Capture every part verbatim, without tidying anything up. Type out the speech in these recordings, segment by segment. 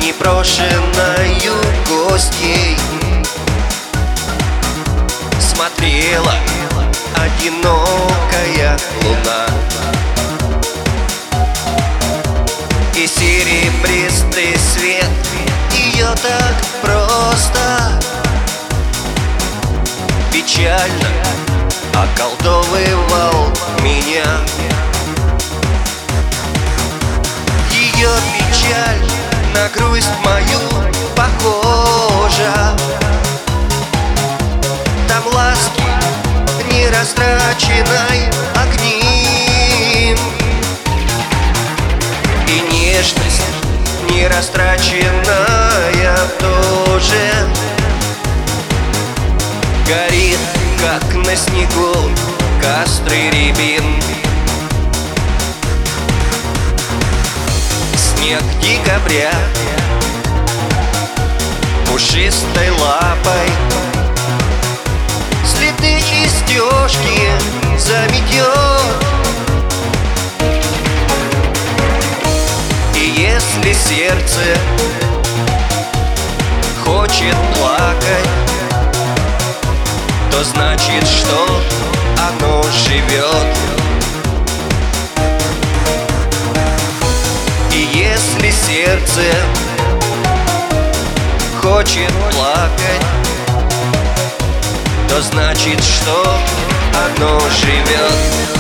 непрошенною гостьей смотрела одинокая луна, и серебристый свет ее так просто печально околдовывал меня. Ее печаль на грусть мою похожа. Там ласки нерастраченной огнем, и нежность нерастраченная тоже горит, как на снегу костры рябин. Снег декабря пушистой лапой следы и стежки заметет. И если сердце хочет плакать, то значит, что оно живет. И если сердце хочет плакать, то значит, что оно живет.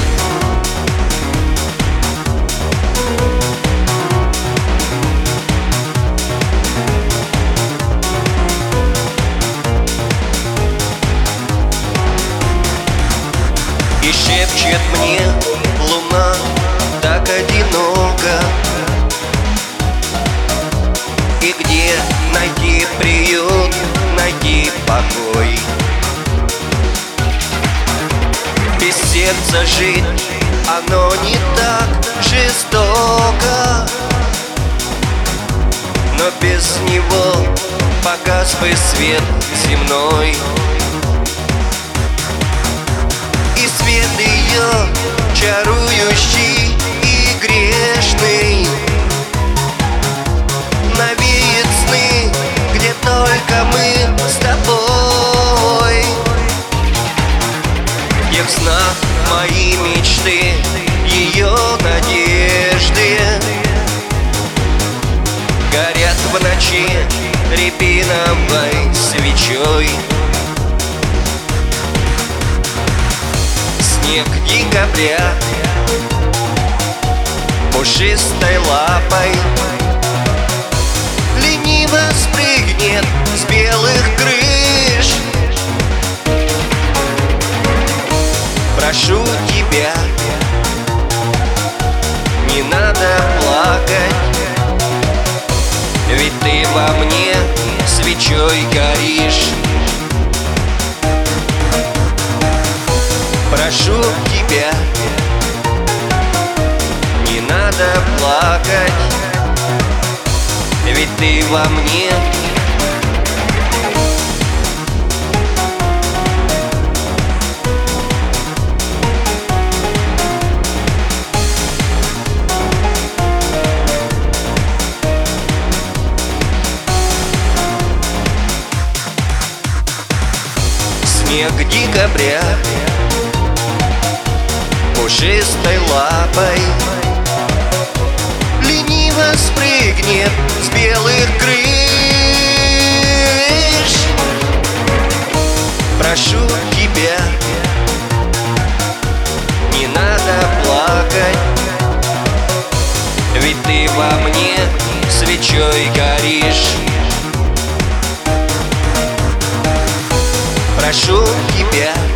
И шепчет мне луна так одиноко, и где найти приют, найти покой? Без сердца жить оно не так жестоко, но без него погас бы свет земной. И свет ее чарующий и грешный навеет сны, где только мы с тобой. Где в снах мои мечты, ее надежды горят в ночи рябиновой свечой. Снег декабря пушистой лапой лениво спрыгнет с белых крыш. Прошу тебя, не надо плакать, ведь ты во мне свечой горишь. Прошу тебя, не надо плакать, ведь ты во мне. Снег декабря пушистой лапой лениво спрыгнет с белых крыш. Прошу тебя, не надо плакать, ведь ты во мне свечой горишь. Прошу тебя,